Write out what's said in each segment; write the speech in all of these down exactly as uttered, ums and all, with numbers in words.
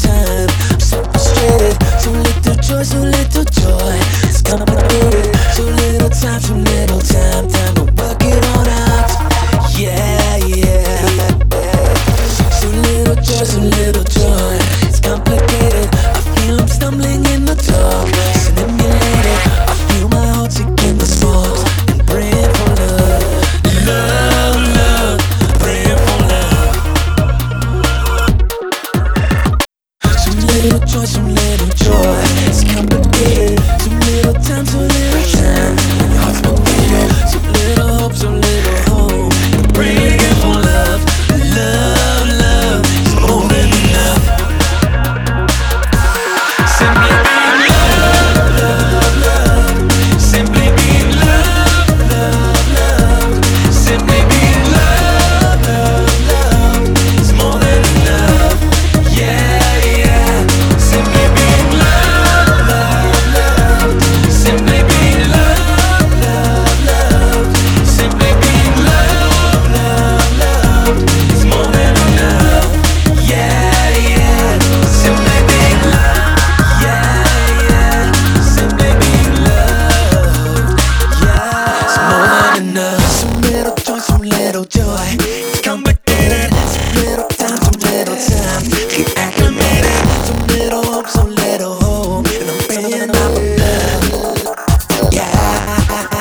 time. I'm so frustrated, so little joy, so little joy. It's complicated, so little time, so little time. Time to work it all out. Yeah, yeah. So little joy, so little joy. It's complicated. I feel I'm stumbling in the dark, stimulated. I feel my heart taking the sparks and praying for love, love, love, praying for love. Some little joy, some little joy. It's complicated. Some little time, some little time. Your heart's motivated. Some little hope, some little hope. Praying for love, love, love. It's more than enough. Simply being love, love, love. Simply being love, love, love. Simply being love, love, love. It's more than enough. Yeah, yeah. Simply being love, love, love. Simply being love, love, love. Simply being love, love, love. It's more than enough. Yeah, yeah. Simply being love. Yeah, yeah. Simply being loved. Yeah, it's more than enough. Some little joy, some little joy. It's complicated. Some little time, some little time. Get acclimated. Some little hope, some little hope. And I'm praying out for love. Yeah.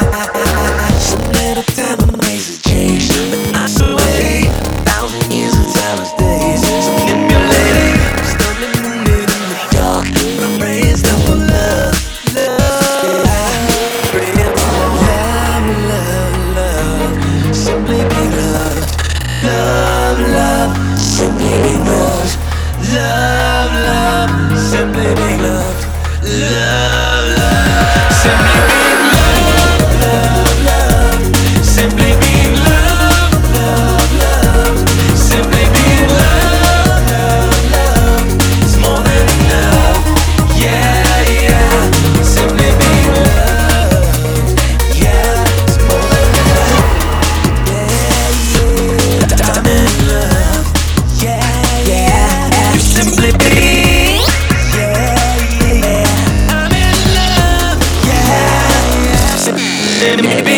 Some little time amazing change. But I swear, a thousand years of time is days. Stimulating. I'm stumbling wounded in the dark. But I'm praying still for love. Love. Praying for love, love, love. Simply be loved. Love, love. Simply be loved. Love, love. Simply be loved. Love, love. Simply be loved. Love, love. Simply be loved. Love, love. Simply be loved. Love, love. It's more than enough. Yeah, yeah. Simply be loved. Yeah, it's more than enough. Yeah, yeah. I'm in love. Yeah, yeah. You simply be. Yeah, yeah. I'm in love. Yeah, yeah. Simply be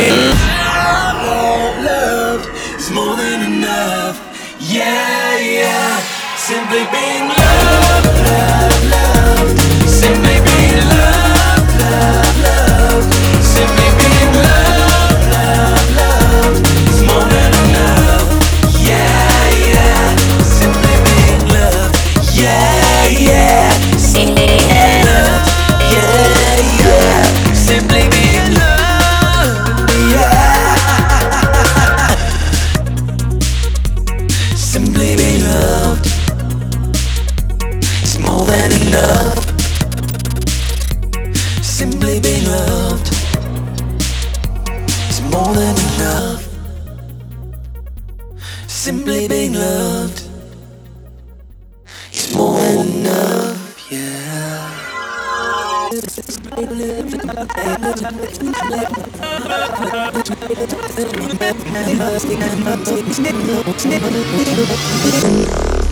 loved, loved is more than enough. Yeah, yeah. Simply being loved, loved, loved. Simply being loved, loved, loved. Simply being loved, loved, loved. It's more than enough. Yeah, yeah. Simply being loved. Yeah, yeah. Simply being loved. Yeah, yeah. Simply being loved. Yeah. Simply being loved. It's more than enough. Simply being loved. It's more than enough. Simply being loved. It's more than enough. Yeah.